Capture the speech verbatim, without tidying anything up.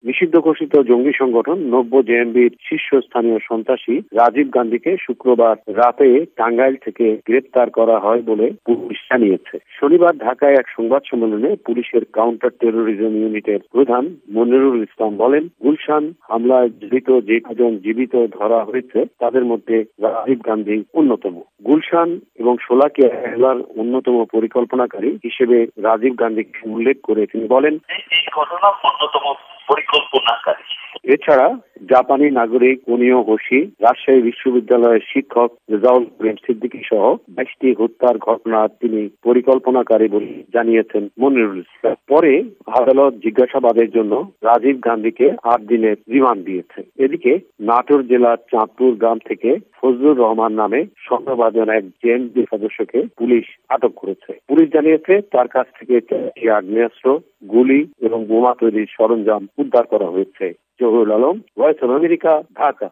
নিষিদ্ধ ঘোষিত জঙ্গি সংগঠন নব্য জেএমবির শীর্ষস্থানীয় সন্ত্রাসী রাজীব গান্ধীকে শুক্রবার রাতে টাঙ্গাইল থেকে গ্রেপ্তার করা হয় বলে পুলিশ জানিয়েছে। শনিবার ঢাকায় এক সংবাদ সম্মেলনে পুলিশের কাউন্টার টেরোরিজম ইউনিটের প্রধান মনিরুল ইসলাম বলেন, গুলশান হামলায় জড়িত যে কজন জীবিত ধরা হয়েছে তাদের মধ্যে রাজীব গান্ধী অন্যতম। গুলশান এবং শোলাকিয়া হামলার অন্যতম পরিকল্পনাকারী হিসেবে রাজীব গান্ধীকে উল্লেখ করে তিনি বলেন, এই ঘটনার অন্যতম পরিকল্পনাকারী। এছাড়া জাপানি নাগরিক উনিও হোশি, রাজশাহী বিশ্ববিদ্যালয়ের শিক্ষক রেজাউল করিম সিদ্দিকী সহ বাইশটি হত্যার ঘটনা তিনি পরিকল্পনাকারী বলে জানিয়েছেন মনিরুল ইসলাম। পরে আদালত জিজ্ঞাসাবাদের জন্য রাজীব গান্ধীকে আট দিনের রিমান্ড দিয়েছে। এদিকে নাটোর জেলার চাঁদপুর গ্রাম থেকে ফজলুর রহমান নামে সন্দেহভাজন এক জেএমবি সদস্যকে পুলিশ আটক করেছে। পুলিশ জানিয়েছে তার কাছ থেকে চারটি আগ্নেয়াস্ত্র, গুলি এবং বোমা তৈরির সরঞ্জাম উদ্ধার করা হয়েছে। Zahurul Alam, voice of America, Dhaka.